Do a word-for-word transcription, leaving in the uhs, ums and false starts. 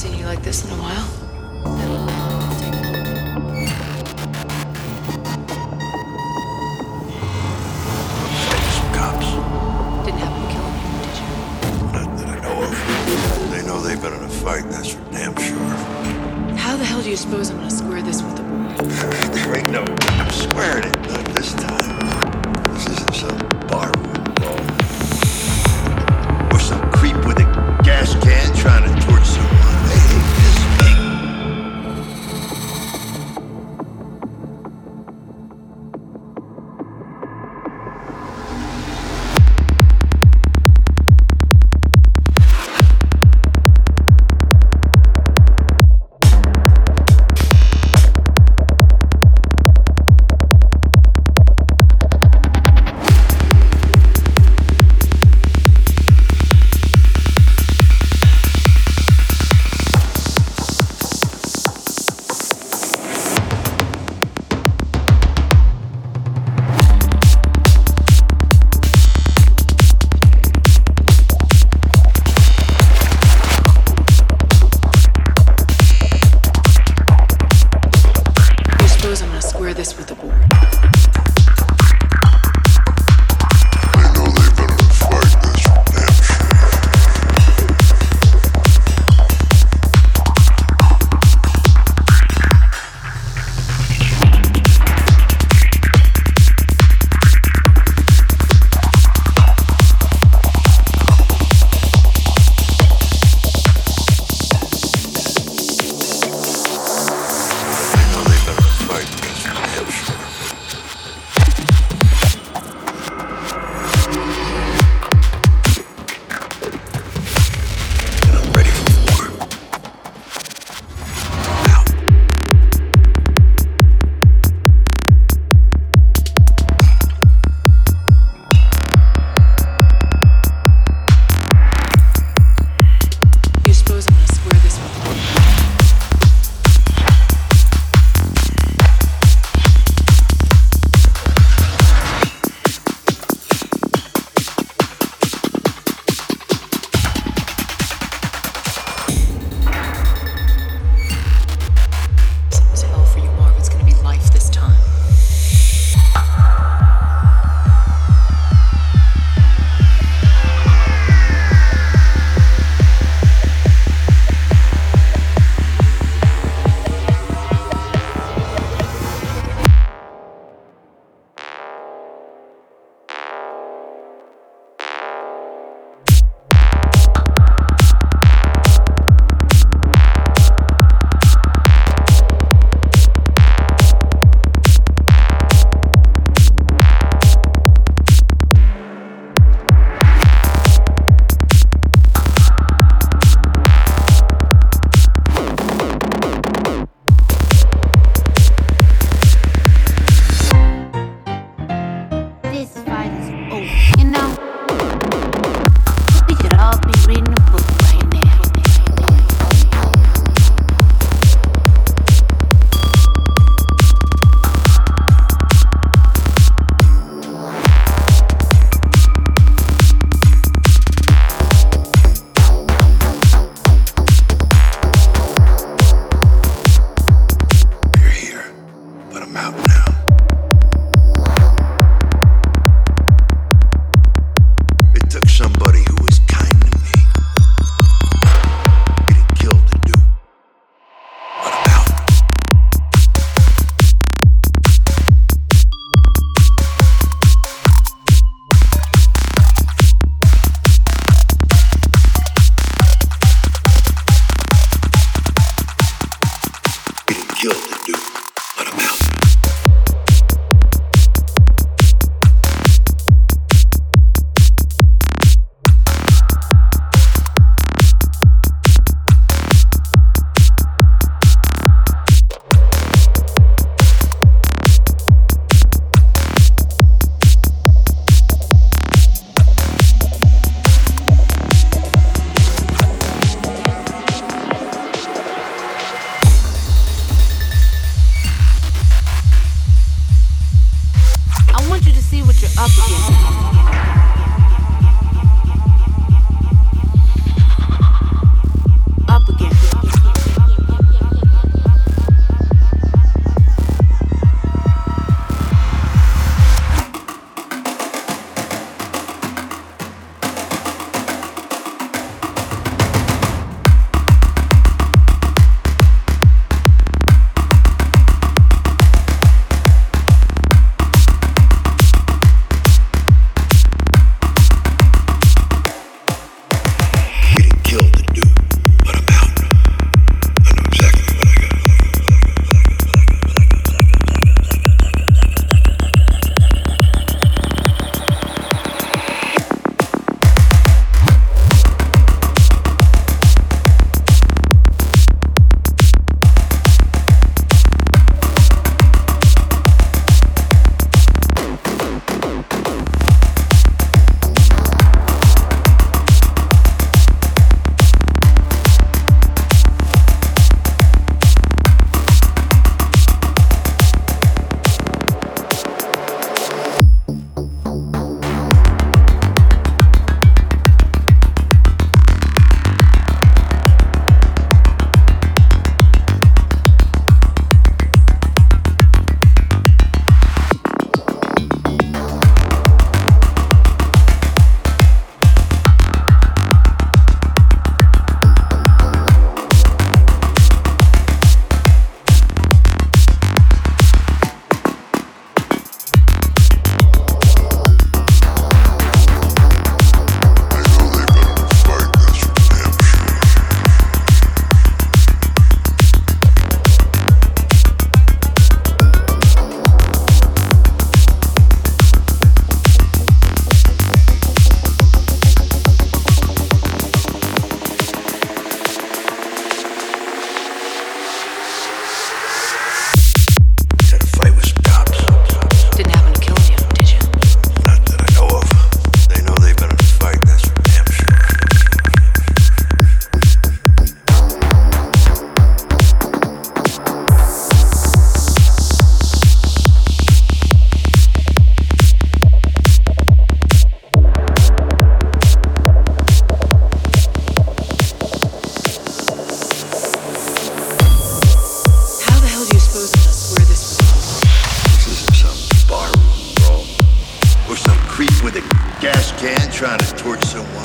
seen you like this in a while. Some cops. Didn't happen to kill anyone, did you? Not that I know of. They know they've been in a fight, that's for damn sure. How the hell do you suppose I'm gonna square this with the war? There ain't no squaring it, not this time. This isn't some barroom brawl. Or some creep with a gas can trying to torch someone. Hey, this me. This with the board. They know they've been in a fight, that's for damn Up again. trying to torch someone?